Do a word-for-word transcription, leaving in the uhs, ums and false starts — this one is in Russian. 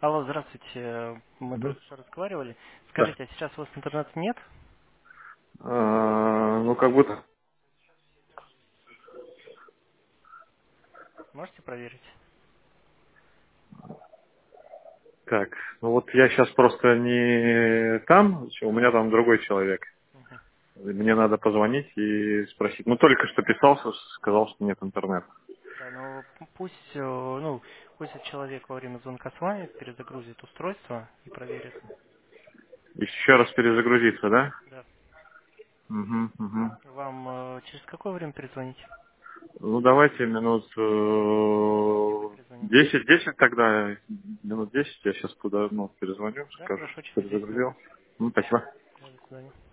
Алло, здравствуйте. Мы Мгм. только что разговаривали. Да. Скажите, а сейчас у вас интернета нет? А, ну, как будто... Можете проверить? Так, ну вот я сейчас просто не там, у меня там другой человек. Мгм. Мне надо позвонить и спросить. Ну, только что писался, сказал, что нет интернета. Да, но п- пусть, э, ну, пусть этот человек во время звонка с вами перезагрузит устройство и проверит. Еще раз перезагрузиться, да? Да. Угу, угу. Вам э, через какое время перезвонить? Ну, давайте минут Давайте вы э, перезвоните. десять, десять тогда, минут десять я сейчас куда, ну, перезвоню, Да, скажу, хорошо, что через десять минут. перезагрузил. Ну, спасибо. Да, до свидания.